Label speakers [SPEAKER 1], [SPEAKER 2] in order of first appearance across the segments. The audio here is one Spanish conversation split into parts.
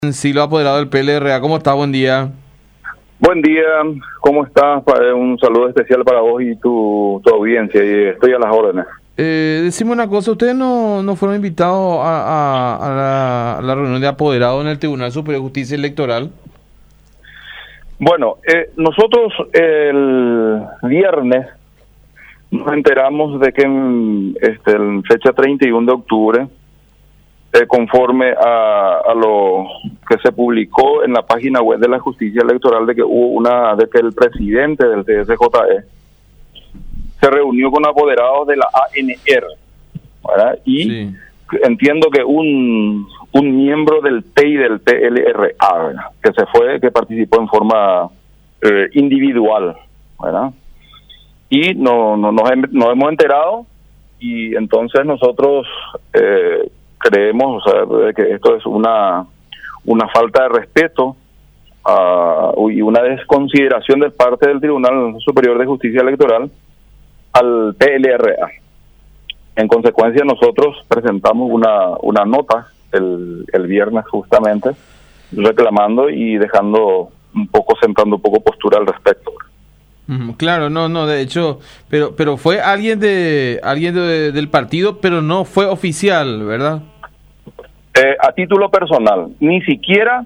[SPEAKER 1] Sí, lo ha apoderado del PLRA. ¿Cómo está? Buen día.
[SPEAKER 2] Buen día, ¿cómo estás? Un saludo especial para vos y tu audiencia, y estoy a las órdenes.
[SPEAKER 1] Decime una cosa, ¿ustedes no fueron invitados a la reunión de apoderados en el Tribunal Superior de Justicia Electoral?
[SPEAKER 2] Bueno, nosotros el viernes nos enteramos de que en fecha 31 de octubre, conforme a lo que se publicó en la página web de la Justicia Electoral, de que el presidente del TSJE se reunió con apoderados de la ANR, ¿verdad? Y sí, entiendo que un miembro del TEI del PLRA, ¿verdad?, que participó en forma individual, ¿verdad? Y nos hemos enterado, y entonces nosotros creemos, de que esto es una falta de respeto y una desconsideración de parte del Tribunal Superior de Justicia Electoral al PLRA. En consecuencia, nosotros presentamos una nota el viernes, justamente reclamando y sentando un poco postura al respecto.
[SPEAKER 1] Claro, no, de hecho, pero fue alguien del partido, pero no fue oficial, ¿verdad?
[SPEAKER 2] A título personal, ni siquiera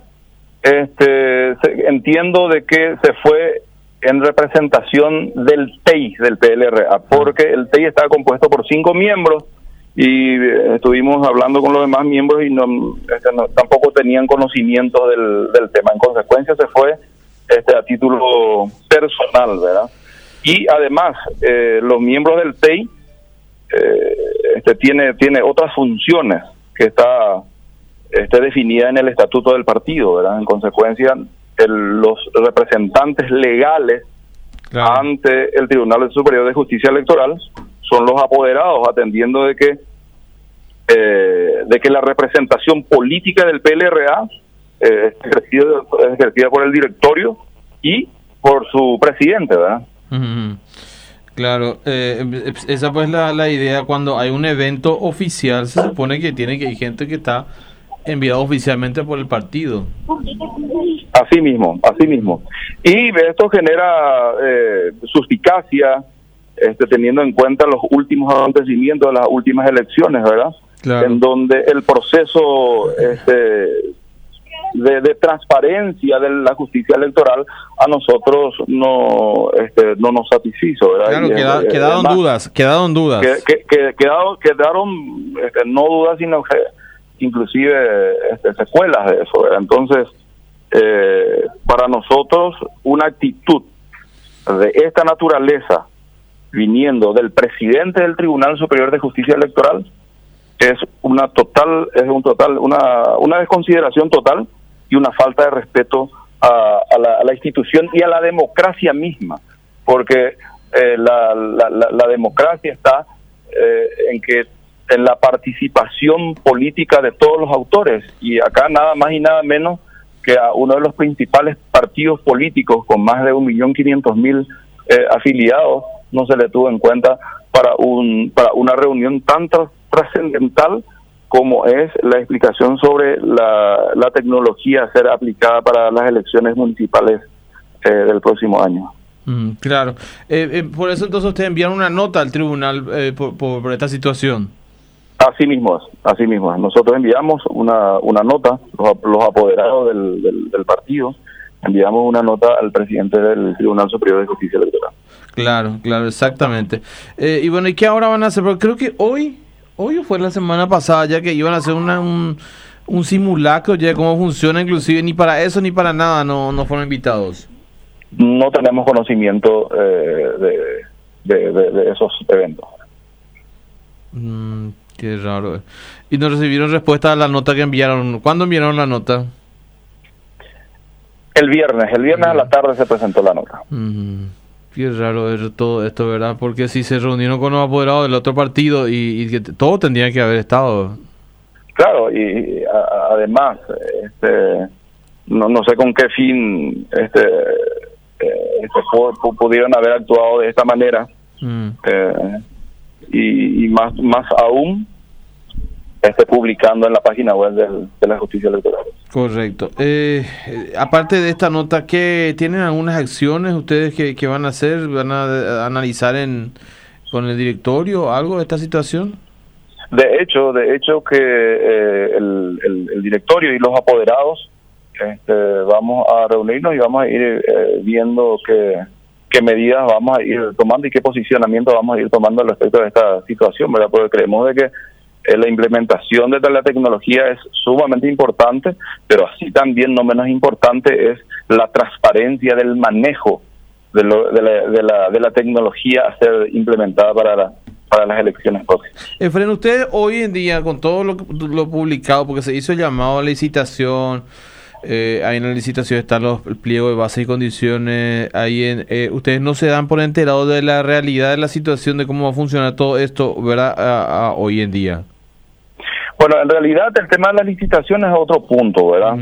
[SPEAKER 2] entiendo de que se fue en representación del TEI del PLRA, porque el TEI está compuesto por 5 miembros y estuvimos hablando con los demás miembros y tampoco tenían conocimiento del tema. En consecuencia se fue a título personal, ¿verdad? Y además los miembros del TEI tiene otras funciones que está definida en el estatuto del partido, ¿verdad? En consecuencia, los representantes legales, claro, ante el Tribunal Superior de Justicia Electoral son los apoderados, atendiendo de que la representación política del PLRA es ejercida por el directorio y por su presidente, ¿verdad?
[SPEAKER 1] Uh-huh. Claro, esa pues la idea. Cuando hay un evento oficial, se supone que tiene que hay gente que está enviado oficialmente por el partido.
[SPEAKER 2] Así mismo. Y esto genera suspicacia, teniendo en cuenta los últimos acontecimientos de las últimas elecciones, ¿verdad? Claro. En donde el proceso de transparencia de la justicia electoral a nosotros no nos satisfizo, ¿verdad?
[SPEAKER 1] Claro, quedaron dudas. Quedaron
[SPEAKER 2] no dudas, sino que inclusive secuelas de eso, ¿verdad? Entonces, para nosotros una actitud de esta naturaleza viniendo del presidente del Tribunal Superior de Justicia Electoral es una desconsideración total y una falta de respeto a la institución y a la democracia misma, porque la democracia está en la participación política de todos los autores, y acá nada más y nada menos que a uno de los principales partidos políticos con más de 1.500.000 afiliados no se le tuvo en cuenta para una reunión tan trascendental como es la explicación sobre la tecnología a ser aplicada para las elecciones municipales del próximo año.
[SPEAKER 1] Claro. Por eso entonces ustedes enviaron una nota al tribunal por esta situación.
[SPEAKER 2] Así mismo. Nosotros enviamos una nota, los apoderados del partido, enviamos una nota al presidente del Tribunal Superior de Justicia Electoral.
[SPEAKER 1] Claro, exactamente. Y bueno, ¿y qué ahora van a hacer? Porque creo que hoy o fue la semana pasada ya que iban a hacer un simulacro ya de cómo funciona, inclusive ni para eso ni para nada no fueron invitados.
[SPEAKER 2] No tenemos conocimiento de esos eventos.
[SPEAKER 1] Qué raro. ¿Y no recibieron respuesta a la nota que enviaron? ¿Cuándo enviaron la nota?
[SPEAKER 2] El viernes a la tarde se presentó la nota.
[SPEAKER 1] Qué raro es todo esto, ¿verdad? Porque si se reunieron con los apoderados del otro partido y que todos tendrían que haber estado.
[SPEAKER 2] Claro, y además, no sé con qué fin pudieron haber actuado de esta manera. Y más aún publicando en la página web de la Justicia Electoral.
[SPEAKER 1] Correcto. Aparte de esta nota, ¿qué tienen algunas acciones ustedes que van a hacer? ¿Van a analizar con el directorio algo de esta situación?
[SPEAKER 2] De hecho que el directorio y los apoderados vamos a reunirnos y vamos a ir viendo qué medidas vamos a ir tomando y qué posicionamiento vamos a ir tomando respecto a esta situación, ¿verdad? Porque creemos de que la implementación de la tecnología es sumamente importante, pero así también no menos importante es la transparencia del manejo de la tecnología a ser implementada para las elecciones próximas.
[SPEAKER 1] Efren, ustedes hoy en día, con todo lo publicado, porque se hizo el llamado a licitación, ahí en la licitación están los pliegos de bases y condiciones, ustedes no se dan por enterados de la realidad de la situación, de cómo va a funcionar todo esto, ¿verdad? Hoy en día.
[SPEAKER 2] Bueno, en realidad el tema de la licitación es otro punto, ¿verdad?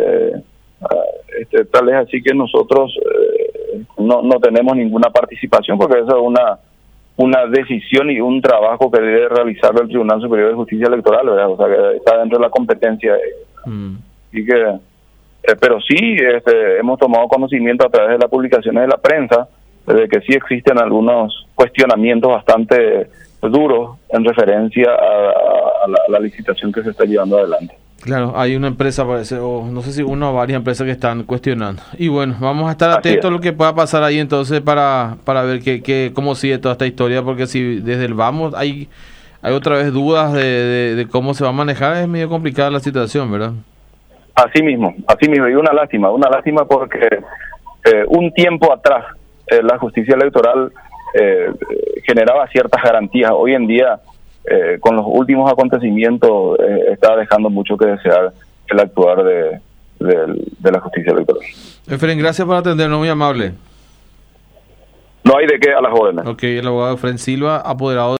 [SPEAKER 2] Tal es así que nosotros no tenemos ninguna participación, porque eso es una decisión y un trabajo que debe realizar el Tribunal Superior de Justicia Electoral, ¿verdad? O sea, que está dentro de la competencia. Así que, pero sí, hemos tomado conocimiento a través de las publicaciones de la prensa de que sí existen algunos cuestionamientos bastante duros en referencia a la licitación que se está llevando adelante.
[SPEAKER 1] Claro, hay una empresa, parece, o no sé si una o varias empresas que están cuestionando. Y bueno, vamos a estar atentos a lo que pueda pasar ahí entonces para ver cómo sigue toda esta historia, porque si desde el vamos hay otra vez dudas de cómo se va a manejar, es medio complicada la situación, ¿verdad? Así mismo,
[SPEAKER 2] y una lástima porque un tiempo atrás la justicia electoral generaba ciertas garantías. Hoy en día, con los últimos acontecimientos, está dejando mucho que desear el actuar de la justicia electoral.
[SPEAKER 1] Efren, gracias por atendernos, muy amable.
[SPEAKER 2] No hay de qué, a las órdenes.
[SPEAKER 1] Ok, el abogado Efren Silva, apoderado